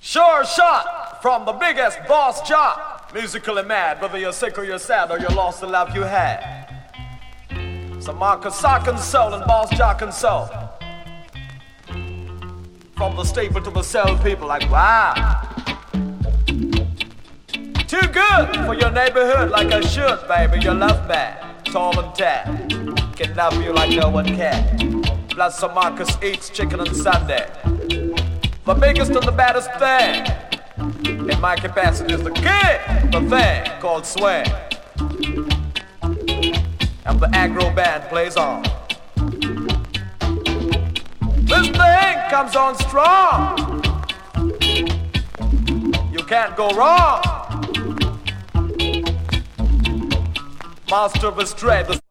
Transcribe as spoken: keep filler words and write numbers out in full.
Sure shot from the biggest boss jock. Musically mad, whether you're sick or you're sad or you lost the love you had. So Marcus Sock and Soul and Boss Jock and Soul. From the staple to the cell, people like, wow. Too good for your neighborhood like I should, baby. Your love man, tall and tan, can love you like no one can. Plus some Marcus eats chicken on Sunday. The biggest and the baddest thing in my capacity is the kid, the thing called swing. And the aggro band plays on. This thing comes on strong. You can't go wrong. Master of the straight.